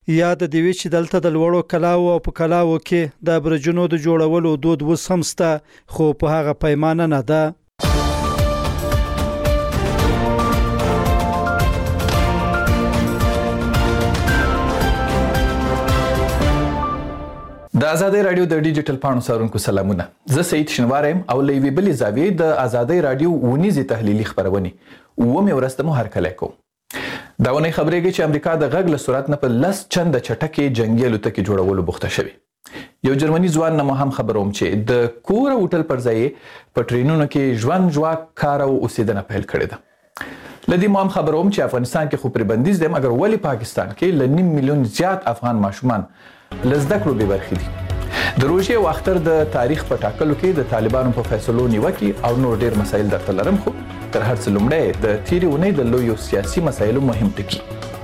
یا د دې چې دلته د لوړو کلاو او په کلاو کې د برجونو د جوړولو دود وسمسته خو په هغه پیمانه نه ده. د ازادۍ رادیو د ډیجیټل پاڼو څارونکو سلامونه. زه سعید شنوارم او له یوې بلې زاویې د ازادۍ رادیو ونیزې تحلیلي خبرونې اومې ورځ ته مو هرکلی کوم. دا ونې خبرېږي چې امریکا د غږ له سرعت نه په 10 چنده چټکې جنګي الوتکې جوړولو بوخته شوې. یو جرمني ځوان نه مو هم خبروم چې د کور او هوټل پر ځای په ټرینونو کې ژوند ژواک کار او اوسېدنه پیل کړې ده. له دې مو هم خبروم چې افغانستان کې خو پرې بندیز دی، مګر ولې پاکستان کې له 9 میلیون زیات افغان ماشومان له زده کړو بې برخې دي. د روژې او اختر د تاریخ په ټاکلو کې د طالبانو په فیصلو نیوکې او نور ډېر مسایل درته لرم، خو تر هر څه لومړی د تېرې اونۍ د لویو سیاسي مسایلو مهم ټکي.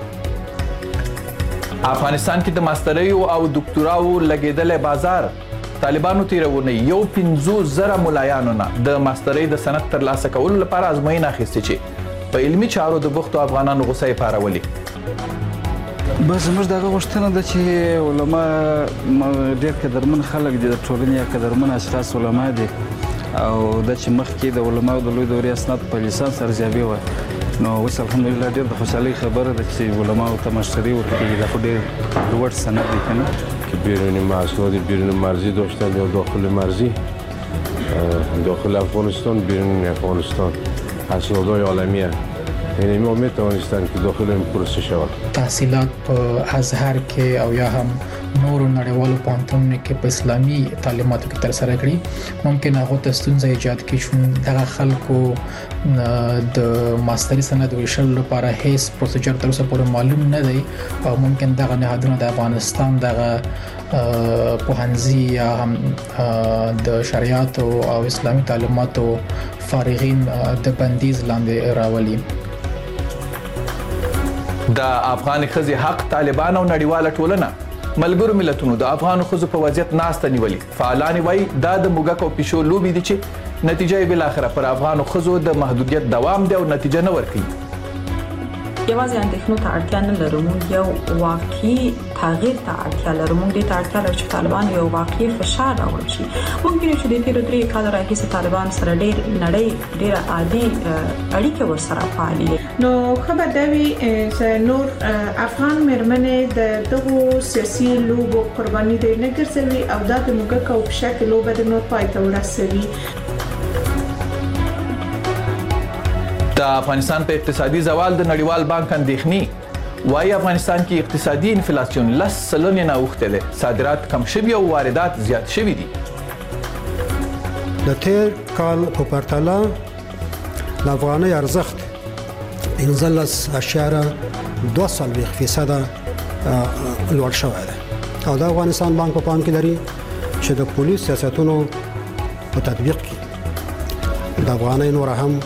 افغانستان کې د ماستریو او دکتوراو لګېدلی بازار. طالبانو تېره اونۍ 50,000 ملایانو نه د ماسترۍ د سند ترلاسه کولو لپاره ازموینه اخیستې چې په علمي چارو د بوختو افغانانو غوسه یې پارولې. بس زموږ دغه غوښتنه ده چې علما ډېر قدرمن خلک دي، د ټولنې یا قدرمن اشخاص علما دي، او دا چې مخکې د علماو د لوی دورې اسناد په لیسانس ارزیابي وه، نو اوس الحمدلله ډېر د خوشحالۍ خبره ده چې علماو ته مشتری ورکوي. دا خو ډېر لوړ سند دی که نه، که بیرون اسناد بیرون مرزی داشتن یا داخل مرزی، داخل افغانستان بیرون افغانستان اسنادهای عالمیه، یعنی ما میتوانستن که داخل این پروسه شود. تحصیلات په ازهر کې او یا هم نورو نړیوالو پوهنتونونو کې په اسلامي تعلیماتو کې ترسره کړي، ممکن هغه ته ستونزه ایجاد کړي چې دغه خلکو د ماستري سند ویشل لپاره هیڅ پروسیجر تر اوسه پورې معلوم نه دی، او ممکن دغه نهادونه د افغانستان دغه پوهنځي یا هم د شریعت او اسلامي تعلیماتو فارغین د بندیز لاندې راولي. د افغان ښځې حق طالبان او نړیواله ټولنه ملګرو ملتونو د افغان ښځو په وضعیت ناسته نیولې. فعالان وایي دا د موږک او پیشو لوبې دي چې نتیجه یې بالاخره پر افغانو ښځو د محدودیت دوام دی او نتیجه نه ورکوي. یوازې اندېښنو ته اړتیا نه لرو، موږ یو واقعي تغییر ته اړتیا لرو. موږ دې ته اړتیا لرو چې طالبان یو واقعي فشار راوړي شي. موږ وینو چې د تېرو 3 کالو راهیسې طالبان سره نړۍ ډېره عادي اړیکې ورسره فعالې دي. نو ښه به دا وي چې نور افغان مېرمنې د دغو سیاسي لوبو قرباني دې نه ګرځوي او دا د موږک او پیشکې لوبه د نور پای ته ورسوي. د افغانستان په اقتصادي زوال د نړیوال بانک اندېښنې وایي افغانستان کې اقتصادي انفلاسیون 10 سلنې نه اوښتی دی، صادرات کم شوي او واردات زیات شوي دي. د تیر کال په پرتله د افغانۍ ارزښت 15.2% لوړ شوی دی، او د افغانستان بانک په پام کې لري چې د پولیس سیاستونو په تطبیق کې د افغانۍ نور هم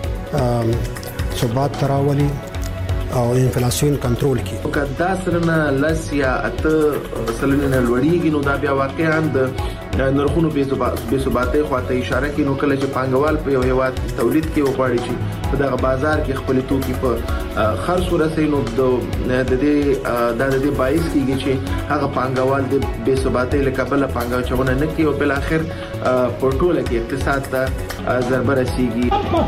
ثبات تراولي او انفلاسیون کنټرول کی. که دا سرنه لس یا 8 سلنه لوړیږي نو دا بیا واقعا د نرخونو بې ثباتۍ خواته اشاره کوي. نو کله چې پانګوال په یو هیواد تولید کې وغواړي چې په دغه بازار کې خپل توکي په خرڅ ورسوي، نو د دې باعث کیږي چې هغه پانګوال د بې ثباتۍ له کبله پانګونه نه کوي او بل اخر په ټوله کې اقتصاد ته ضربه رسیږي.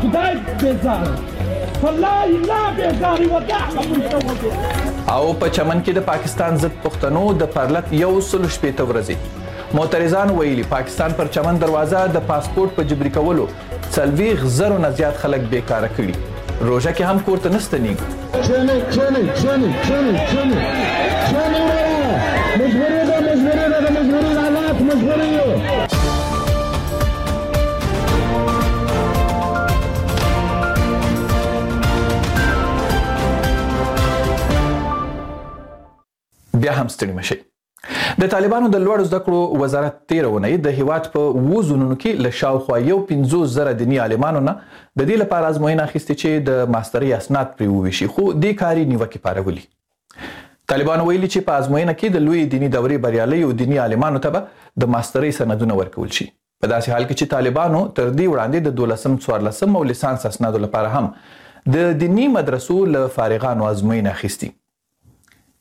او په چمن کې د پاکستان ضد پښتنو د پرلط 160 ورځې معترضان ویلي پاکستان پر چمن دروازه د پاسپورت په جبري کولو 40,000 نه زیات خلک بیکاره کړي. روژه کې هم کور ته نه ستنېږو. بیا هم ستړي مشئ. د طالبانو د لوړو زده کړو وزارت تېره اونۍ د هیواد په 7 زونونو کې له شاوخوا 50,000 دیني عالمانو نه د دې لپاره ازموینه اخیستې چې د ماسترۍ اسناد پرې وویشي، خو دې کاري نیوکې پارولي. طالبانو ویلي چې په ازموینه کې د لویې دیني دورې بریالیو دیني عالمانو ته به د ماسترۍ سندونه ورکول شي، په داسې حال کې چې طالبانو تر دې وړاندې د 12م 14م او لیسانس اسنادو لپاره هم د دیني مدرسو له فارغانو ازموینه اخیستې.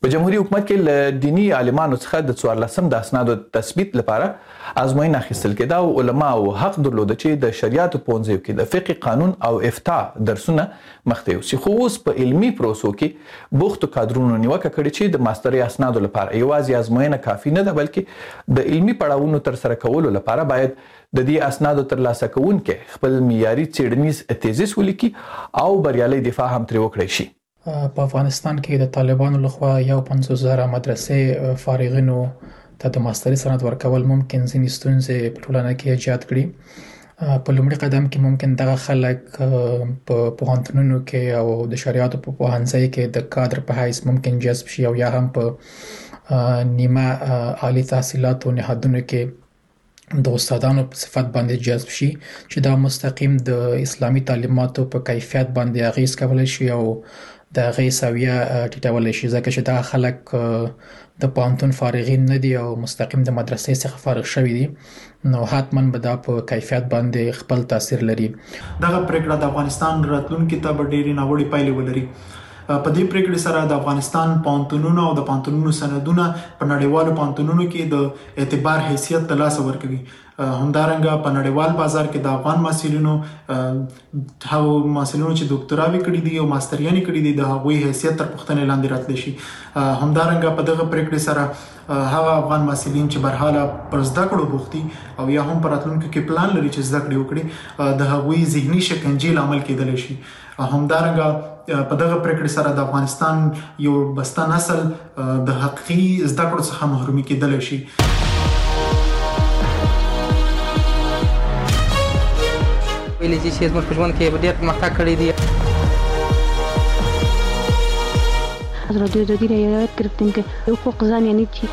په جمهوریت حکومت کې له دینی عالمانو څخه د 14 د اسنادو تثبیت لپاره ازموینه اخیستل کېده او علماو حق درلود چې د شریعت پوهنځیو کې د فقه قانون او افتاء درسونه مخته یوسي. خو اوس په علمي پروسو کې بوختو کادرونو نیوکه کړې چې د ماسترۍ اسنادو لپاره یوازې ازموینه کافي نه ده بلکې د علمي پړاوونو ترسره کولو لپاره باید د دې اسنادو ترلاسه کوونکي خپل معیاري څېړنیز تیزیس ولیکي او بریالي دفاع هم ترې وکړی شي. په افغانستان کې د طالبانو لخوا 50,000 مدرسې فارغینو ته د ماسترۍ سند ورکول ممکن ځینې ستونزې په ټولنه کې ایجاد کړي. په لومړي قدم کې ممکن دغه خلک په پوهنتونونو کې او د شریعت په پوهنځي کې د کادر په حیث ممکن جذب شي او یا هم په نیمه عالی تحصیلاتو نهادونو کې د استادانو په صفت باندې جذب شي چې دا مستقیم د اسلامي تعلیماتو په کیفیت باندې اغیز کولی شي او د هغې سویه ټیټولی شي، ځکه چې دا خلک د پوهنتون فارغین نه دي او مستقیم د مدرسې څخه فارغ شوي دي، نو حتما به دا په کیفیت باندې خپل تاثیر لري. دغه پریکړه د افغانستان راتلونکي ته به ډېرې ناوړې پایلې ولري. په دې پریکړې سره د افغانستان پوهنتونونو او د پوهنتونونو سندونه په نړیوالو پوهنتونونو کې د اعتبار حیثیت ترلاسه ورکوي. همدارنګه په نړیوال بازار کې د افغان محصلینو چې ډاکټراوي کړي دي او ماستریانې کړي دي د هغوی حیثیت تر پوښتنې لاندې راتلی شي. همدارنګه په دغه پریکړې سره هغه افغان محصلین چې برحاله پر زده کړو بوخت دي او یا هم په راتلونکي کې پلان لري چې زده کړې وکړي د هغوی ذهني شکنجې لامل کېدلی شي. همدارنګه په دغه پریکړې سره د افغانستان یو بسته نسل د حقیقي زده کړو څخه محرومي کېدلی شي. ویلي چې زموږ په ژوند کې ډېر پرمختګ کړی دی. از رادیو آزادی را یاد گرفتیم که حقوق زن یعنی چی.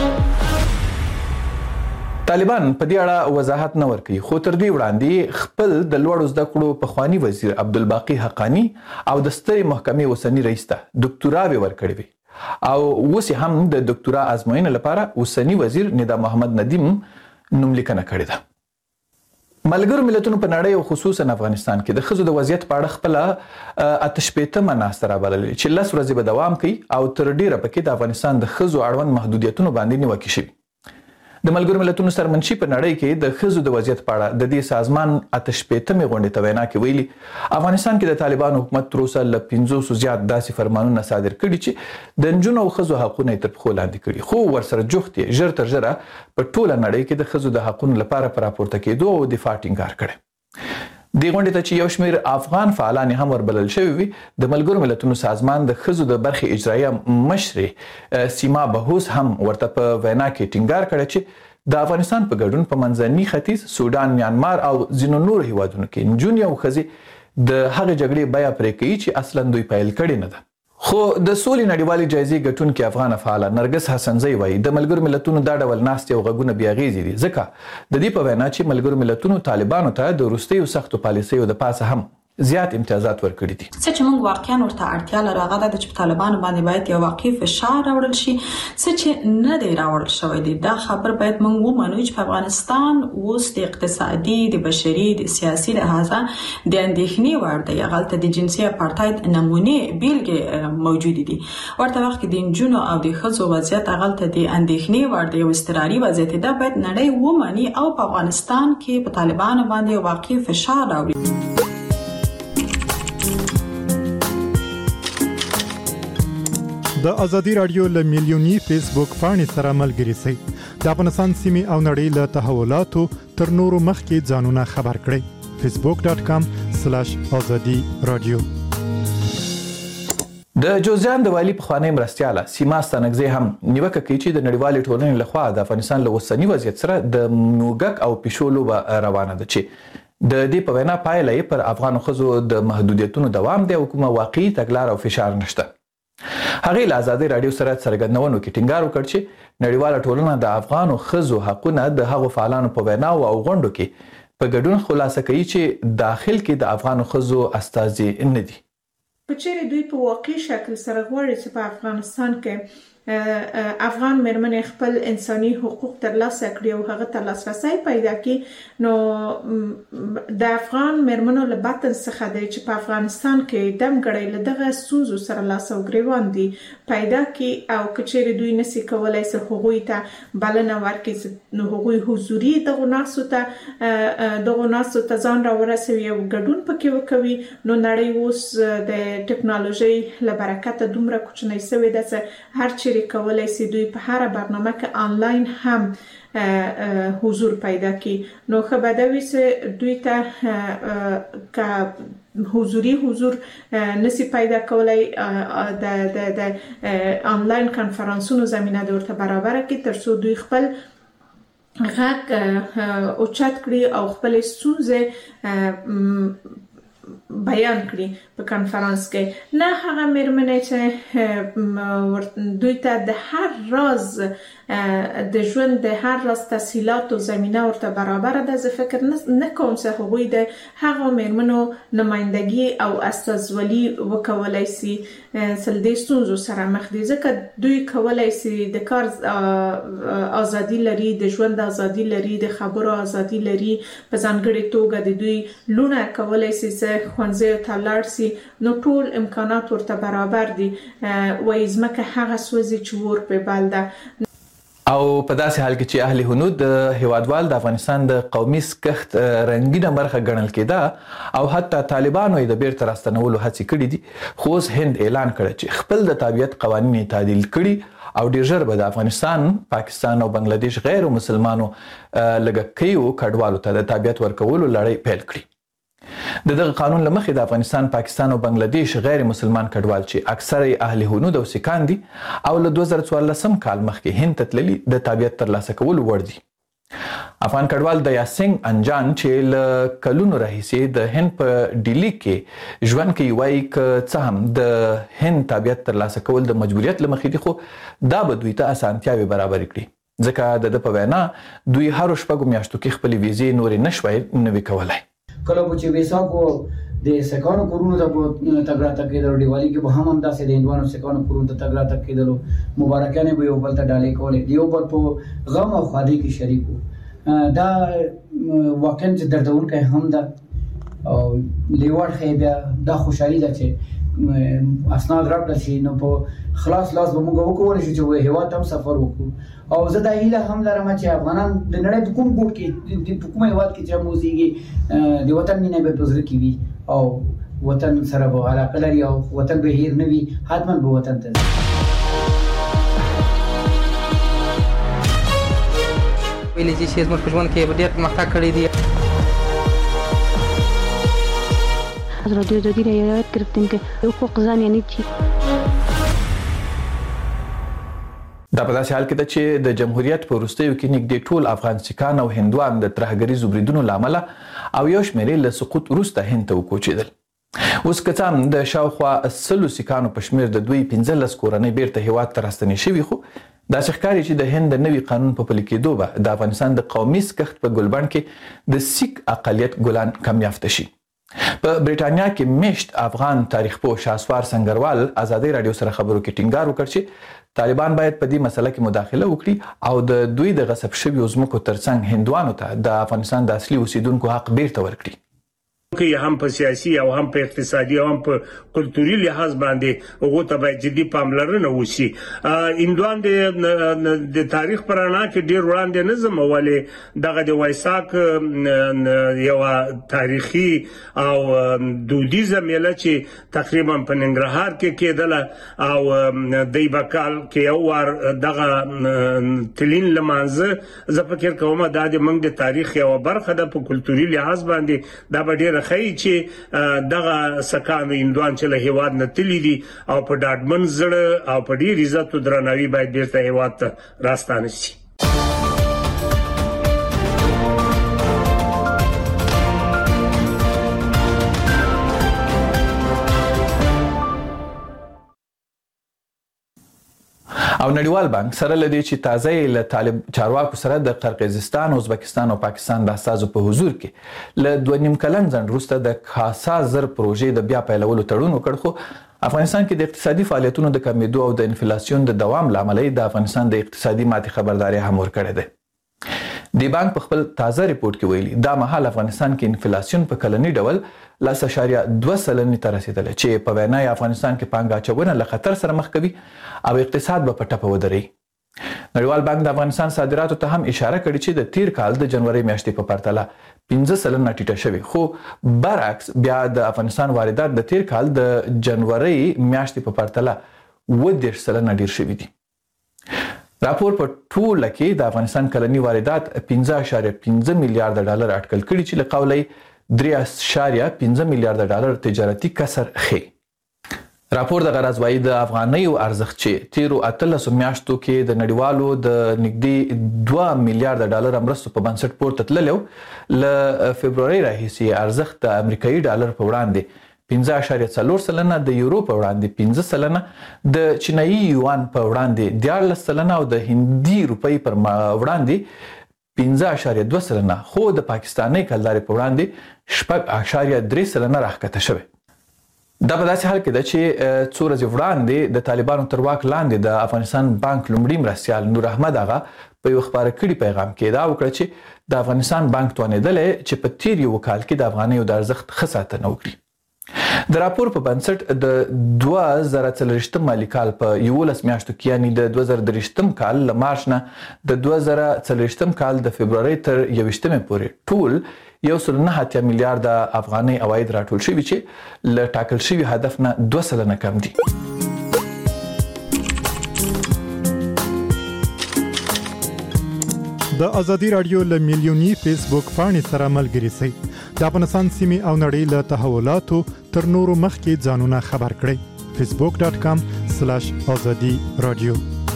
طالبان په دې اړه وضاحت نه ورکوي، خو تر دې وړاندې خپل د لوړو زده کړو پخواني وزیر عبدالباقي حقانی او د سترې محکمې اوسني رئیس ته ډاکټراوې ورکړې وي او اوس هم د ډاکټرا ازموینې لپاره اوسني وزیر ندا محمد ندیم نوملیکنه کړې ده. ملګرو ملتونو په نړۍ او خصوصا افغانستان کې د ښځو د وضعیت په اړه خپله 88مه ناسته رابللې چې 10 ورځې به دوام کوي او تر ډیره پکې د افغانستان د ښځو اړوند محدودیتونو باندې نیوکې شوي. د ملګرو ملتونو سرمنشي په نړۍ کې د ښځو د وضعیت په اړه د دې سازمان 88مې غونډې ته وینا کې ویلي افغانستان کې د طالبانو حکومت تر اوسه له 500 زیات داسې فرمانونه صادر کړي چې د نجونو او ښځو حقونه یې تر پښو لاندې کړي، خو ورسره جوخت یې ژر تر ژره په ټوله نړۍ کې د ښځو د حقونو لپاره په راپورته کېدو او دفاع ټینګار کړی. دې غونډې ته چې یو شمېر افغان فعالان هم وربلل شوي وي، د ملګرو ملتونو سازمان د ښځو د برخې اجرایه مشرې سیما بهوس هم ورته په وینا کې ټینګار کړی چې د افغانستان په ګډون په منځني ختیځ، سودان، میانمار او ځینو نورو هیوادونو کې نجونې او ښځې د هغې جګړې بیه پرې کوي چې اصلا دوی پیل کړې نه ده. خو د سولې نړیوالې جایزې ګټونکې افغانه فعاله نرګس حسنزی وایي د ملګرو ملتونو دا ډول ناستې او غږونه بې اغېزې دي، ځکه د دې په وینا چې ملګرو ملتونو طالبانو ته د وروستیو سختو پالیسیو د پاسه هم زیات امتیازات ورکړي دي. څه چې موږ واقعا ورته اړتیا لرو هغه د چې طالبان باندې باید یو واقعي فشار راوړل شي، څه چې نه دی راوړل شوی دی. دا خبر باید موږ ومنو چې په افغانستان اوس د اقتصادي، د بشري، د سیاسي لحاظه د اندېښنې وړ دی. هغلته د جنسي اپارټاید نمونې بیلګې موجودې دي. ورته وخت کې د نجونو او د ښځو وضعیت هغلته د اندېښنې وړ دی، یو اضطراري وضعیت دی. دا باید نړۍ ومني او په افغانستان کې په طالبانو باندې یو واقعي فشار راوړي. د ازادي رادیو له میلیونی فیسبوک پاڼې سره ملګري شئ. د افغانستان سیمې او نړۍ له تحولاتو تر نورو مخکې ځانونه خبر کړئ. facebook.com/azadi radio. د جوزجان د والی پخوانی مرستیاله سیما ستانکزی هم نیوکه کوي چې د نړیوالې ټولنې لخوا د افغانستان له اوسني وضعیت سره د موږک او پیشو لوبه روانه ده چې د دې په وینا پایله یې پر افغانو ښځو د محدودیتونو دوام دی او کومه واقعي تګلاره او فشار نشته. هغې له ازادي رادیو سره څرګندونو کې ټینګار وکړ چې نړیواله ټولنه د افغانو ښځو حقونه د هغو فعالانو په ویناو او غونډو کې په ګډون خلاصه کوي چې داخل کې د افغانو ښځو استازي نه دي. په چیرې دوی په واقعي شکل سره غواړي چې په افغانستان کې افغان مېرمنې خپل انساني حقوق ترلاسه کړي او هغه ته لاسرسي پیدا کړي نو د افغان مېرمنو له باطن څخه دی چې په افغانستان کې دمګړی له دغه ستونزو سره لاس او ګریوان دي پیدا کړي او کچېرې دوی نشي کولای چې هغوی ته بلنه ورکړي نو هغوی حضوري دغه ناسو ته ځان راورسوي او ګډون پکې وکوي نو نړۍ اوس د ټکنالوژي له برکته دومره کوچنۍ شوې ده چې هر چیرې کولای شي دوی په هر برنامه کې آنلاین هم حضور پیدا کړي نو خبردوي چې دوی ته حضور نسی پیدا کولای د آنلاین کانفرنسونو زمينه د ورته برابر کړي ترڅو دوی خپل غږ اوچت کړي او خپل ستونزې بیان کړي په کانفرنس کې نه هغه مېرمنې چې دوی ته د هر راز د ژوند د هر راز تسهیلات او زمينه ورته برابر ده زه فکر نه کوم چې هغوی د هغه مېرمنو نمائندګي او استازولي وکولای شي سلدي ستونزو سره مخ دي ځکه دوی کولای شي د کار ازادي لري د ژوند ازادي لري د خبرو ازادي لري په ځانګړي توګه د دوی لونه کولای شي چې خوانځي ته لاړ شي نو ټول امکانات ورته برابر دي وایي ځمکه هغه سوځي چې ور په بل ده او په داسې حال کې چې اهل هنود د هیوادوال د افغانستان د قومي سکښت رنګینه برخه ګڼل کېده او حتی طالبانو یې د بیرته راستنولو هڅې کړې دي خو اوس هند اعلان کړی چې خپل د تابعیت قوانین یې تعدیل کړي او ډیر ژر به د افغانستان، پاکستان او بنگلاديش غیر مسلمانو لږکیو کډوالو ته د تابعیت ورکولو لړۍ پیل کړي. دغه قانون لمخې د افغانستان، پاکستان او بنگلاديش غیر مسلمان کډوال چې اکثره اهل هنود او سکان دي او له 2014 کال مخکې هند ته تللي د تابعیت ترلاسه کولو وړ دي. افغان کډوال د یاسنګ انجان چې له کلونو راهیسې د هند په ډیلی کې ژوند کوي وایي که څه هم د هند تابعیت ترلاسه کول د مجبوریت له مخې دي خو دا به دوی ته اسانتیاوې برابرې کړي ځکه د ده په وینا دوی هرو شپږو میاشتو کې خپلې ویزې نورې نشوای نوي کولی. کله چې ویسا کو د سکانو کورونو ته تګ راتګ کېدلو دیوالي کې به هم همداسې د هندوانو سکانو کورونو ته تګ راتګ کېدلو مبارکانې به یو بل ته ډالۍ کولې د یو بل په غم او ښادۍ کې شریک وو. دا واقعا چې دردونکی هم ده او لیوړ ښیي بیا دا خوشحالي ده چې اسناد راکړل شي نو په خلاص لاس به موږ وکولی شو چې هېواد ته هم سفر وکړو او زه دا هیله هم لرم چې افغانان د نړۍ په کوم ګوټ کې په کوم هېواد کې چې هم اوسېږي د وطن مینه به په زړه کې وي او وطن سره به علاقه لري او وطن به هیر نه وي حتما به وطن ته ځي. ویلې چې زموږ په ژوند کې ډېر پرمختګ کړی دی. ازادي رعایت گرفتیم که حقوق زن یعنی چی؟ دا په داسې حال کې ده چې د جمهوریت په وروستیو کې نږدې ټول افغان سکان او هندوان د ترهګریزو بریدونو له امله او یو شمېرې له سقوط وروسته هند ته وکوچېدل. اوس که څه هم د شاوخوا 100 سکانو په شمېر د دوی 15 کورنۍ بیرته هېواد ته راستنې شوي خو داسې ښکاري چې د هند د نوي قانون په پلي کېدو به د افغانستان د قومي سکښت په ګلبڼ کې د سیک اقلیت ګلان کم یافته شي. په بریټانیا کې میشت افغان تاریخ پوه شاسوار سنگروال ازادي رادیو سره خبرو کې ټینګار وکړ چې طالبان باید په دې مسله کې مداخله وکړي او د دوی د غصب شویو ځمکو ترڅنګ هندوانو ته د افغانستان د اصلي اوسیدونکو حق بیرته ورکړي. کې هم په سیاسي او هم په اقتصادي او هم په کلتوري لحاظ باندې هغه ته باید جدي پاملرنه وشي. هندوان د تاریخ پرانا کې ډیر وړاندې نه زموالې دغه د وایساک یو تاریخي او دودیزه میله چې تقریبا په ننګرهار کې کېدله او د بکال کې یو ور دغه تلین لمانځه زه فکر کوم دا د موږ د تاریخ یو برخه ده په کلتوري لحاظ باندې دا به ډیر خی چې دغه سکانو هندوان چې له هیواد نه تللی دي او په ډاډمن زړه او په ډیر عزت او درناوي باید بیرته هیواد ته راستانه شي. او نړیوال بانک سره لدی چې تازه له طالب چارواکو سره د قرقیزستان، ازبکستان او پاکستان د اساسو په حضور کې له 2.5 کلن ځنډ وروسته د خاصه زر پروژې د بیا پیلولو تړون وکړ خو افغانستان کې د اقتصادي فعالیتونو د کمیدو او د انفلیسیون د دوام لامل د افغانستان د اقتصادي ماتې خبرداري هم ورکړې ده. د بانک په خپل تازه ریپورت کې ویلي دا مهال افغانستان کې انفلیسیون په کلني ډول 0.2% ته رسیدلی چې په وینا افغانستان کې پانګه اچونه له خطر سره مخ کوي او اقتصاد به په ټپه ودرېږي. نړیوال بانک د افغانستان صادراتو ته هم اشاره کړې چې د تیر کال د جنوري میاشتې په پرتله 15% ټیټه شوې، خو برعکس بیا د افغانستان واردات د تیر کال د جنوري میاشتې په پرتله 10% ډیر شوي دي. راپور په ټوله کې د افغانستان کلني واردات 15.15 میلیارډ ډالر اټکل کړي چې له قوله 3.15 میلیارډ ډالر تجارتي کسر ښیي. راپور د غرض وايي د افغانیو ارزښت چې تیرو 18 میاشتو کې د نړیوالو د نږدې 2 میلیارډ ډالر مرستو په بنسټ پورته تللی له فبروري راهیسې ارزښت د امریکایي ډالر په وړاندې 15.4%، د یورو په وړاندې 5%، د چینایي یوان په وړاندې 14% او د هندي روپۍ پر وړاندې 15.2%، خو د پاکستاني کلدارې په وړاندې 6.3% راښکته شوی. دا په داسې حال کې ده چې څو ورځې وړاندې د طالبانو تر واک لاندې د افغانستان بانک لومړي مرستیال نور احمد آغا په یو خبره کړي پیغام کې دا وکړه چې د افغانستان بانک توانېدلی چې په تیر یو کال کې د افغانیو د ارزښت ښه ساتنه وکړي. د راپور په بنسټ د 2040 مالي کال په 11 میاشتو کې یعنی د 2023 کال له مارچ نه د 2040 کال د فبروري تر 21 پورې ټول 1.9 میلیارډ افغاني عواید راټول شوي چې له ټاکل شوي هدف نه 2% کم دي. د ازادي رادیو له میلیوني فیسبوک پاڼې سره ملګري شئ. د افغانستان سیمې او نړۍ له تحولاتو تر نورو مخکې ځانونه خبر کړئ. facebook.com/azadi radio.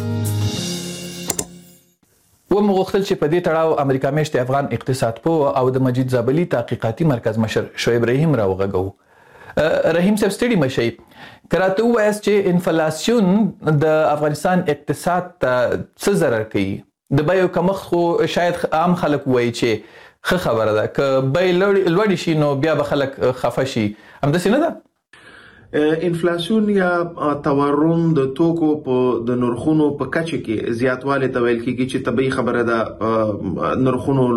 ومغوښتل چې په دې تړاو امریکا میشتې افغان اقتصاد پوه او د مجید زابلي تحقیقاتي مرکز مشر شعیب رحیم راوغږو. رحیم صاحب ستړي مشئ، که راته ووایاست چې انفلیسیون د افغانستان اقتصاد ته څه ضرر کوي؟ د بیو کمښت خو شاید عام خلک وایي چې ښه خبره ده، که بیې لوړې شي نو بیا به خلک خفه شي، همداسې نه ده؟ انفلیسیون یا تورم د توکو په د نرخونو په کچه کې زیاتوالی ته ویل کېږي چې طبیعي خبره ده. نرخونو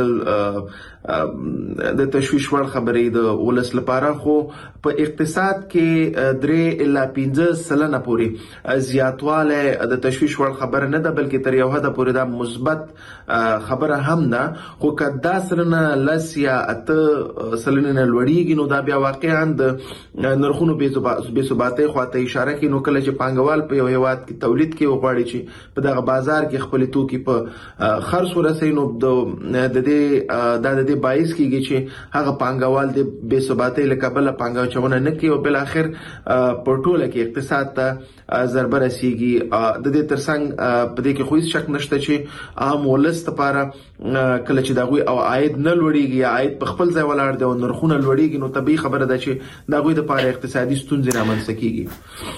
لوړېدل د تشویش وړ خبرې د ولس لپاره، خو په اقتصاد کې 3.5% پورې زیاتوالی د تشویش وړ خبره نه ده، بلکې تر یو حده پورې دا مثبت خبره هم ده. خو که 10% یا 8% نه لوړېږي نو دا بیا واقعا د نرخونو بې ثباتۍ خواته اشاره کوي. نو کله چې پانګوال په یو هیواد کې تولید کې وغواړي چې په دغه بازار کې خپل توکي په خرڅ ورسوي، نو د دې باعث کېږي چې هغه پانګوال د بې ثباتۍ له کبله پانګه اچونه نه کوي او بالاخر په ټوله کې اقتصاد ته ضربه رسیږي. د دې ترڅنګ په دې کې خو هیڅ شک نشته چې عام ولس لپاره کله چې دغوی او عاید نه لوړیږي یا عاید په خپل ځای ولاړ دی او نرخونه لوړیږي، نو طبیعي خبره ده چې دغوی لپاره اقتصادي ستونزې رامنځته کیږي.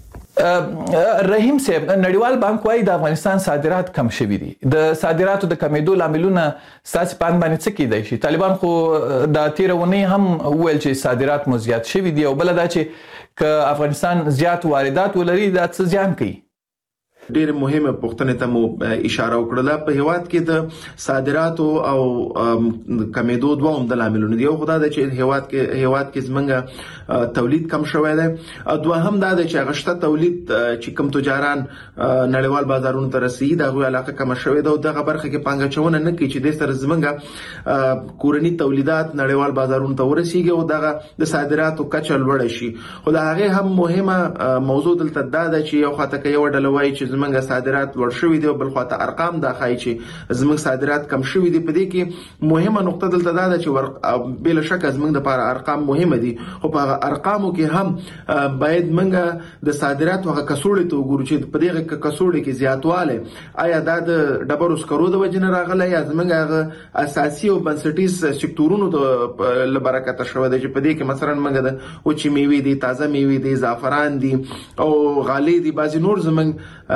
رحیم صاحب، نړیوال بانک وايي د افغانستان صادرات کم شوي دي. د صادراتو د کمیدو لاملونه ستاسو په اند باندې څه کیدای شي؟ طالبان خو د تیر ونې هم ویل چې صادرات مو زیات شوي دي، او بل دا چې که افغانستان زیات واردات ولري دا څه زیان کوي؟ ډېر مهمه پوښتنه ته مو اشاره وکړه. په هیواد کې د صادراتو او کمیدو دوه عمده لاملونه دي. یو خو دا ده چې هیواد کې زمونږ تولید کم شوی دی، دوهم دا ده چې غشته تولید چې کم تجاران نړیوال بازارونو ته رسیدي دغه علاقه کم شوی ده او دغه برخه کې پانګه اچونه نه کوي چې د سره زمونږ کورنی تولیدات نړیوال بازارونو ته ورسیږي او دغه د صادراتو کچه لوړه شي. خو دا هغه هم مهمه موضوع دلته دا ده چې یو خاطر کې یو ډله وایي چې زمونږ صادرات لوړ شوي دي او بل خواته ارقام دا ښایي چې زمونږ صادرات کم شوي دي. په دې کې مهمه نقطه دلته دا ده چې بلا شک زمونږ لپاره ارقام مهمه دي، خو په ارقامو کې هم باید موږ د صادراتو هغه کڅوړې ته وګورو چې په دغه کڅوړې کې زیاتواله آیا دا د ډبرو سکرو د وجې نه راغلی یا زمونږ هغه اساسي او بنسټیز سکتورونو د لبرکته شوی دی چې په دې کې مثلا موږ د وچې میوې دي، تازه میوې دي، زعفران دي او غالۍ دي، بعضې نور زمونږ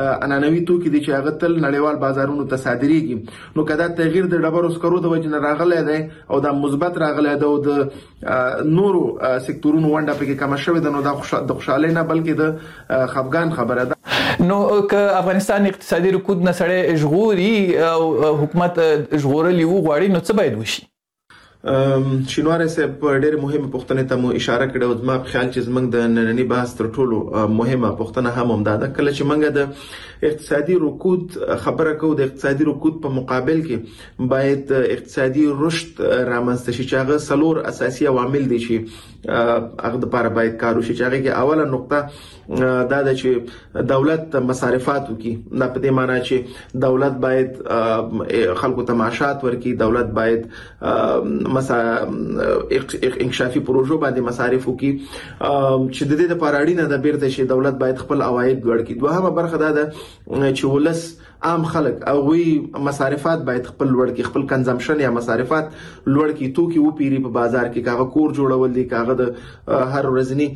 عنعنوي توکي دي چې هغه تل نړیوال بازارونو ته صادريږي نو کدا تغییر د ډبرو سکرو د وجه نه راغلی دی او دا مثبت راغلی دی او د نورو سکتورونو ونډه پکې کم شوې ده نو دا د خوشحالۍ نه بلکې د خفګان خبره ده نو که افغانستان اقتصادي رکود نه سړی ژغوري او حکومت ژغورلی وغواړي نو څه باید وشي؟ شینواره صاحب ډېر مهمه پوښتنه ته مو اشاره کړې او زما په خیال چې زمنګ د نننی بحث تر ټولو مهمه پوښتنه هم ده کله چې موږ د اقتصادي رکود خبره کوو د اقتصادي رکود په مقابل کې باید اقتصادي رشد رامنځته شي چې هغه څلور اساسي عوامل دي چې هغه د لپاره باید کار وشي چې هغه کې اوله نقطه دا ده چې دولت مصارفات وکړي دا په دې معنی چې دولت باید خلکو ته معاشات ورکړي دولت باید انکشافي پروژو باندې مصارف وکړي چې د دې لپاره اړینه ده بیرته چې دولت باید خپل عواید لوړ کړي دوهمه برخه دا ده چې ولس عام خلک او وی مصارفات باید خپل لوړ کړي خپل کنزمپشن یا مصارفات لوړ کړي توکي و پیری په بازار کې کاغه کور جوړول دي کاغه د هر ورځنی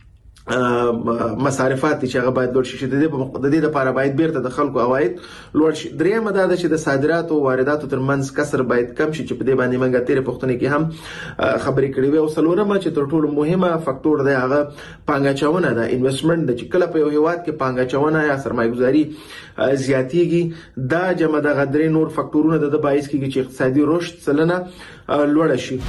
مصارفات چې هغه باید لوړ شي د دې لپاره باید بیرته د خلکو عواید لوړ شي درېمه دا ده چې د صادراتو او وارداتو ترمنځ کسر باید کم شي چې په دې باندې موږ تیرې پوښتنې کې هم خبرې کړې وې او څلورمه چې تر ټولو مهمه فاکتور دی هغه پانګاچونه ده انویسټمنټ د چې کله په یو هیواد کې پانګاچونه یا سرمایه‌ګذاري زیاتېږي دا جمع د غدري نور فاکتورونه د باعث کیږي چې اقتصادي رشد سلنه لوړ شي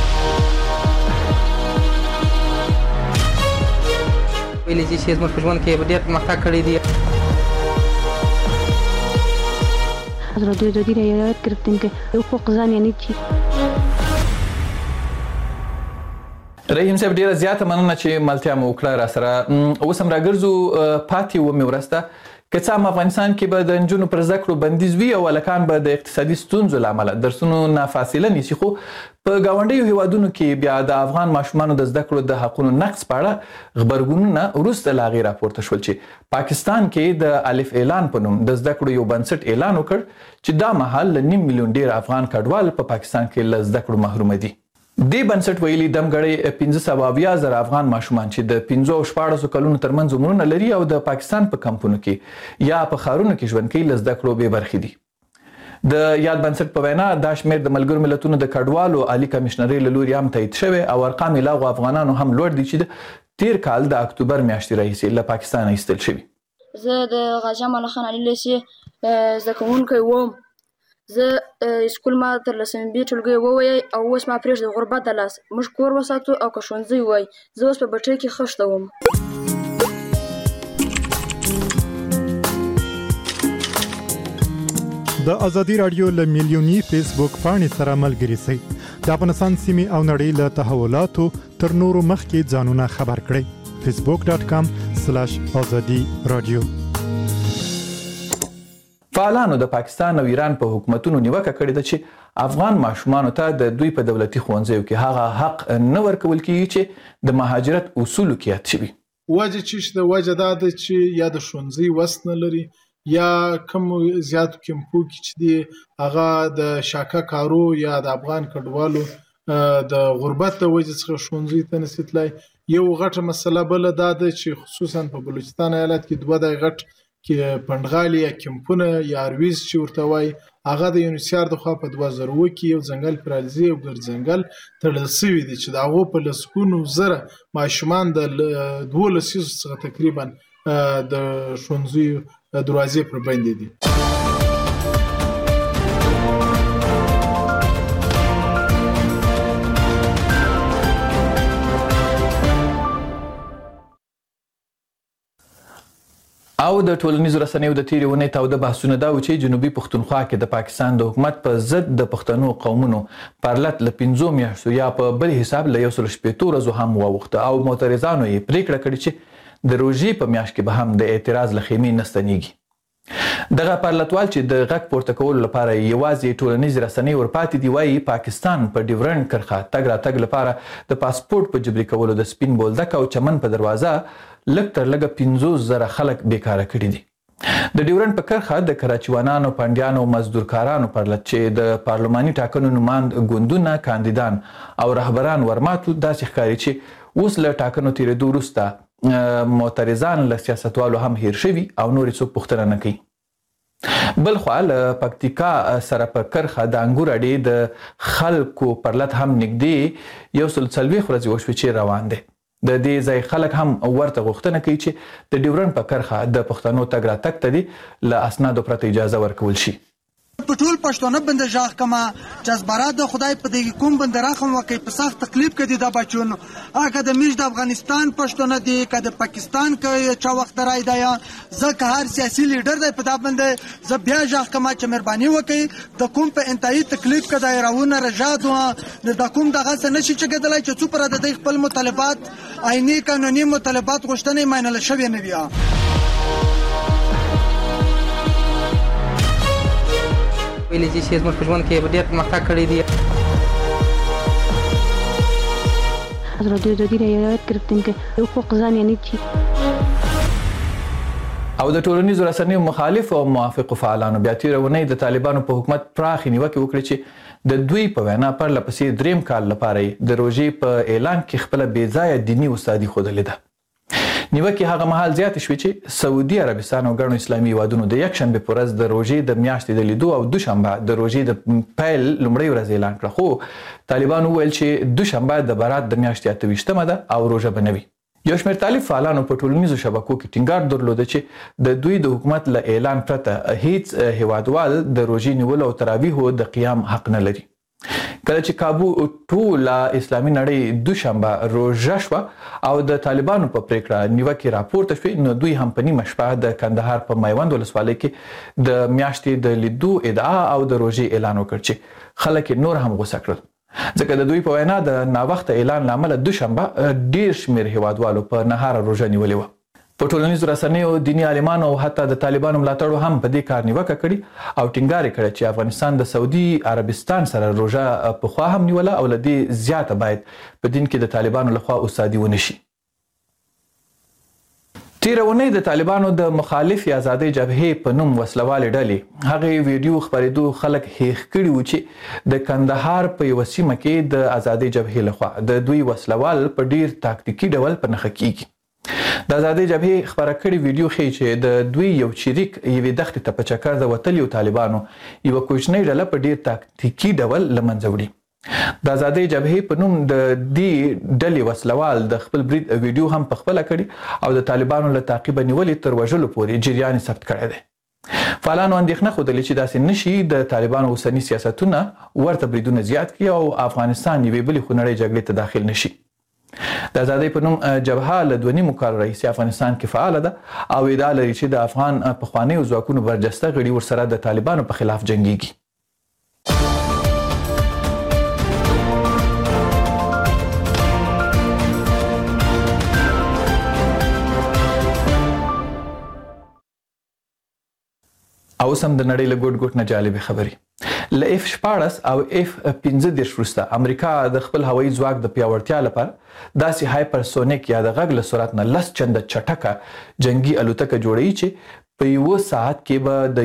ویلې چې زموږ په ژوند کې ډېر پرمختګ کړی دی حضرت دوی یاد گرفتیم که حقوق زن یعنی چی رحیم صاحب ډیره زیاته مننه چې ملتیا مو وکړه را سره اوس هم راګرځو پاتې ومې ورسته که څه هم افغانستان کې به د نجونو پر زده کړو بندیز وي او هلکان به د اقتصادي ستونزو له امله درسونو نه فاصله نیسي خو په ګاونډیو هیوادونو کې بیا د افغان ماشومانو د زده کړو د حقونو نقض په اړه غبرګونونه وروسته له هغې راپورته شول چې پاکستان کې د الف اعلان په نوم د زده کړو یو بنسټ اعلان وکړ چې دا مهال له 9 میلیون ډیر افغان کډوال په پاکستان کې له زده کړو محروم دي دې بنسټ ویلي دمګړی 15,000 افغان ماشومان چې د 15 او 14 کلونو ترمنځ عمرونه لري او د پاکستان په کمپونو کې یا په ښارونو کې ژوند کوي له زده کړو بې برخې دي د یاد بنسټ په وینا دا شمېر د ملګرو ملتونو د کډوالو عالی کمشنرۍ له لوري هم تایید شوی او ارقام یې له هغو افغانانو هم لوړ دي چې د تیر کال د اکتوبر میاشتې راهیسې له پاکستانه ایستل شوي زه د غازي امان الله خان علي لیسې زده کوونکی وم زه سکول ما تر لسمې بي ټولګی ووایي او اوس ما پرېږدي غربت د لاس موږ کور وساتو او که ښوونځی وای زه اوس په بټۍ کې خښته وم د ازادي رادیو له میلیوني فیسبوک پاڼې سره ملګري شئ د افغانستان سیمې او نړۍ له تحولاتو تر نورو مخکې ځانونه خبر کړئ facebook.com/azadi radio فعالانو د پاکستان او ایران په حکومتونو نیوکه کړې ده چې افغان ماشومانو ته د دوی په دولتي ښوونځیو کې هغه حق نه ورکول کیږي چې د مهاجرت اصولو کې یاد شوي وجه چې د وجه دا ده چې یا د ښوونځي وس نه لري یا کم زیاتو کمپو کې چې دی هغه د شاکه کارو یا د افغان کډوالو د غربت د وجه څخه ښوونځي ته نشي تلای یو غټه مسله بل دا ده چې خصوصا په بلوچستان ایالت کې دوه د غټ کې پندغالي یا کمپونه یا ارویز چې ورته وای هغه د یونیسیار د خوا په 2000 کې یو ځنګل پرالزي او ګر ځنګل تړل شوی دی چې دا هغه په لسکونو زره ماشومان د 12 څخه تقریبا د ښوونځي دروازې پر باندې دي او د ټولنیزو رسنیو د تیرې ونې تاوده بحثونه دا و چې جنوبي پښتونخوا کې د پاکستان د حکومت په ضد د پښتنو قومونو پرلت له 15 میاشتو یا په بل حساب له 180 ورځو هم واوښته او معترضانو یې پریکړه کړې چې د روژې په میاشت کې به هم د اعتراض له خیمې نه ستنېږي دغه پرلتوال چې د غږ پورته کولو لپاره یوازې ټولنیز رسنۍ ورپاتې دي وایي پاکستان په ډیورنډ کرښه تګ راتګ لپاره د پاسپورت په جبري کولو د سپین بولدک او چمن په دروازه لږ تر لږه 15,000 خلک بیکاره کړي دي د ډیورنډ په کرښه د کراچیوانانو پنډیانو مزدورکارانو پرلت چې د پارلماني ټاکنو نوماند ګوندونه کاندیدان او رهبران ورماتو داسې ښکاري چې اوس له ټاکنو تیرېدو وروسته معترضان له سیاستوالو هم هیر شوي او نور څوک پوښتنه نه کوي. بل خوا له پکتیکا سره په کرخه د انګور اډې د خلکو پرلت هم نږدې 140 ورځې وشوې چې روان دی. د دې ځای خلک هم ورته غوښتنه کوي چې د ډیورنډ په کرخه د پښتنو تګ راتګ ته دې له اسنادو پرته اجازه ورکول شي. په ټول پښتانه بنده ژغ کما جذبرات د خدای په دې کوم بنده راخم وکي په سخت تکلیف کې دي د بچون هغه د میش د افغانستان پښتانه دي که د پاکستان کې چا وخت راي دی ځکه هر سیاسي لیډر دی په دا بنده ز بیا ژغ کما چې مهرباني وکي د کوم په انتهایی تکلیف کې دایرونه رجاد و د کوم دغه څه نشي چې کېدلای چې څو پر د خپل مطالبات عیني قانوني مطالبات غوښتنې مینل شوی نه بیا. ویلې چې زموږ په ژوند کې ډېر پرمختګ کړی دی. حضرت دودی رعایت کردیم که حقوق زن یعنی چی؟ او د ټولنیزو رسنیو مخالف او موافق فعالانو بیا تېره اونۍ د طالبانو په حکومت پراخې نیوکې وکړې چې د دوی په وینا پرله پسې دریم کال لپاره د روژې په اعلان کې خپله بېځایه دیني استادي ښودلې ده. نیوکې هغه مهال زیاتې شوې چې سعودي عربستان او ګڼو اسلامي هیوادونو د یکشنبې په ورځ د روژې د میاشتې د لیدو او دوشنبه د روژې د پیل لومړۍ ورځ اعلان کړه، خو طالبانو وویل چې دوشنبه د برات د میاشتې 28مه ده او روژه به نه وي. یو شمېر طالب فعالانو په ټولنیزو شبکو کې ټینګار درلوده چې د دوی د حکومت له اعلان پرته هیڅ هیوادوال د روژې نیولو او تراویحو د قیام حق نه لري. کله چې کابو ټوله اسلامي نړۍ دوشنبه روژه شوه او د طالبانو په پریکړه نیوکې راپورته شوې، نو دوی هم په نیمه شپه د کندهار په میوند ولسوالۍ کې د میاشتې د لیدو ادعا او د روژې اعلان وکړ چې خلک نور هم غوسه کړل، ځکه د دوی په وینا د ناوخته اعلان له امله دوشنبه ډیر شمېر هیوادوالو په نهاره روژه نیولې وه. په ټولنیزو رسنیو دیني عالمانو او حتی د طالبانو ملاتړو هم په دې کار نیوکه کړې او ټینګار یې کړی چې افغانستان د سعودي عربستان سره روژه پخوا هم نیوله او له دې زیاته باید په دین کې د طالبانو لخوا استادي ونه شي. تېره اونۍ د طالبانو د مخالفې ازادۍ جبهې په نوم وسلوالې ډلې هغې ویډیو خپرېدو خلک هیښ کړي وو چې د کندهار په یوه سیمه کې د ازادۍ جبهې لخوا د دوی وسلوال په ډیر تاکتیکي ډول په نښه کیږي. د ازادۍ جبهې خپره کړې ویډیو ښیي چې د دوی یو چریک یوې دښتې ته په چکر د وتلیو طالبانو یوه کوچنۍ ډله په ډیر تاکتیکي ډول له منځه وړي. د ازادۍ جبهې په نوم د دې ډلې وسلوال د خپل برید ویډیو هم پخپله کړي او د طالبانو له تعقیبه نیولې تر وژلو پورې جریان یې ثبت کړی دی. فعالانو اندېښنه ښودلې چې داسې نشي د طالبانو اوسني سیاستونه ورته بریدونه زیات کړي او افغانستان یوې بلې خونړۍ جګړې ته داخل نشي. د ازادۍ په نوم جبهه له 2.5 کال راهیسې افغانستان کې فعاله ده او ادعا لري چې د افغان پخوانیو ځواکونو برجسته غړي ورسره د طالبانو په خلاف جنګیږي. او سم د نړۍ له ګوټ ګوټ نه جالبې خبرې. له F-14 او F-15 وروسته امریکا د خپل هوایي ځواک د پیاوړتیا لپاره داسې هایپرسونیک یا د غږ له سرعت نه 10 چنده چټکه جنگي الوتکه جوړوي چې په یو ساعت کې به د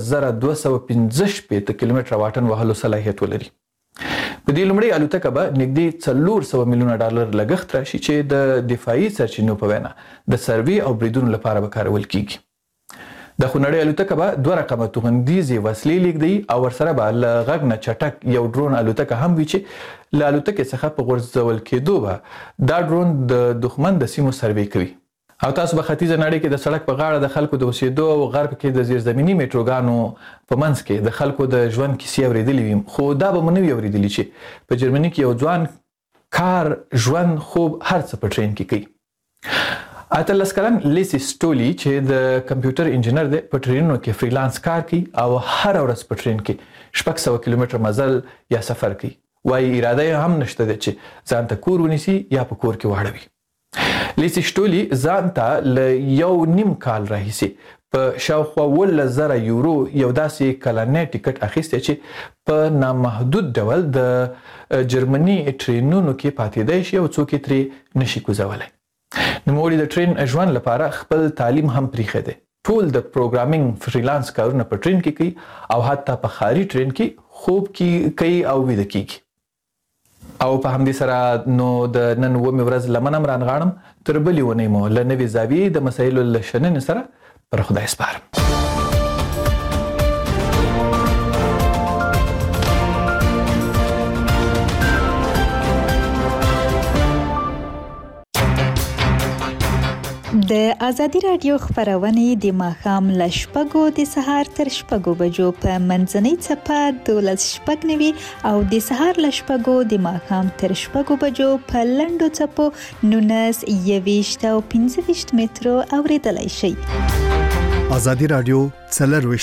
1215 کیلومتره واټن وهلو صلاحیت ولري. په دې لومړۍ الوتکه به نږدې 400 میلیونه ډالر لګښت راشي چې د دفاعي سرچینو په وینا د سروې او بریدونو لپاره به کارول کیږي. د خونړۍ الوتکه به 2 رقمه توغندیزې وسلې لیږدوي او ورسره به له غږ نه چټک یو ډرون الوتکه هم وي چې له الوتکې څخه په غورځول کېدو به دا ډرون د دښمن د سیمو سروې کوي. او تاسو به ختیځه نړۍ کې د سړک په غاړه د خلکو د اوسېدو او غرب کې د زیرزمیني میټروګانو په منځ کې د خلکو د ژوند کیسې اورېدلې وي، خو دا به مو نه وي اورېدلي چې په جرمني کې یو ځوان کار ژوند خوب هر څه په ټرین کې کوي. 18 کلن لیسی سټولی چې د کمپیوټر انجینر دی په ټرینونو کې فریلانس کار کوي او هر ورځ په ټرین کې 600 کیلومتره مزل یا سفر کوي. وایي اراده یې هم نشته دی چې ځان ته کور ونیسي یا په کور کې واړوي. لیسی سټولی ځان ته له 1.5 کال راهیسې په شاوخوا 11,000 یورو یو داسې کلنی ټیکټ اخیستی چې په نامحدود ډول د جرمني ټرینونو کې پاتېدی شي او څوک یې ترې نشي کوزولی. نوموړي د ټرین ژوند لپاره خپل تعلیم هم پریښی دی. ټول د پروګرامینګ فریلانس کارونه په ټرین کې کوي او حتی په ښاري ټرین کې خوب کوي او ویده کیږي. او په همدې سره نو د نن ومه ورځ لمنم رانغاړم تر بلې ونې مو لنوي زاویې د مسایلو لشنن سره پر خدای سپارم. د ازادي رادیو خبرونه د ماښام ل 8:00 د سهار تر 8:00 بجو په منځنۍ چپه 12:09 او د سهار ل 8:00 د ماښام تر 8:00 بجو په لنډو چپو 19 او 15 مترو اوریدلای شي. ازادي رادیو څلور